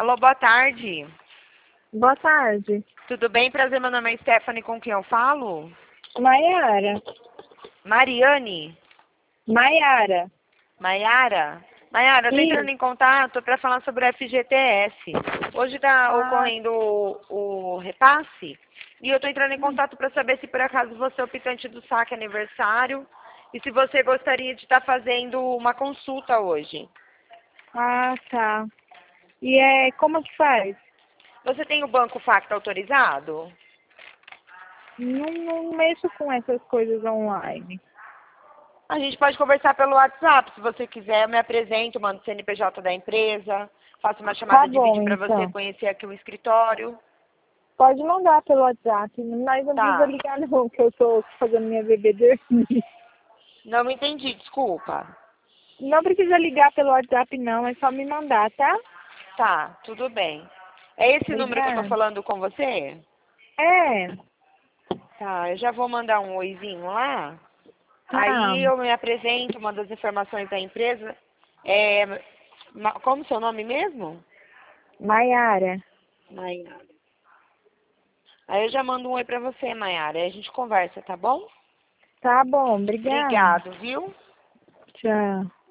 Alô, boa tarde. Boa tarde. Tudo bem? Prazer, meu nome é Stephanie, com quem eu falo? Maiara. Mariane? Maiara. Maiara? Maiara, eu tô entrando em contato para falar sobre o FGTS. Hoje está ocorrendo o repasse e eu tô entrando em contato para saber se por acaso você é optante do saque aniversário e se você gostaria de estar fazendo uma consulta hoje. Ah, tá. E como que faz? Você tem o Banco Facta autorizado? Não mexo com essas coisas online. A gente pode conversar pelo WhatsApp, se você quiser. Eu me apresento, mando o CNPJ da empresa, faço uma chamada Tá de bom, vídeo para você então. conhecer aqui o escritório. Pode mandar pelo WhatsApp, mas não precisa Tá. ligar não, que eu tô fazendo minha bebê dormir. Não me entendi, desculpa. Não precisa ligar pelo WhatsApp não, é só me mandar, tá? Tá, tudo bem. É esse número que eu tô Obrigada. falando com você? É, Tá, eu já vou mandar um oizinho lá. tá. Aí eu me apresento, mando as informações da empresa. Como seu nome mesmo? Maiara. Maiara. Aí eu já mando um oi pra você, Maiara. Aí a gente conversa, tá bom? Tá bom, obrigada. Obrigado, viu? Tchau.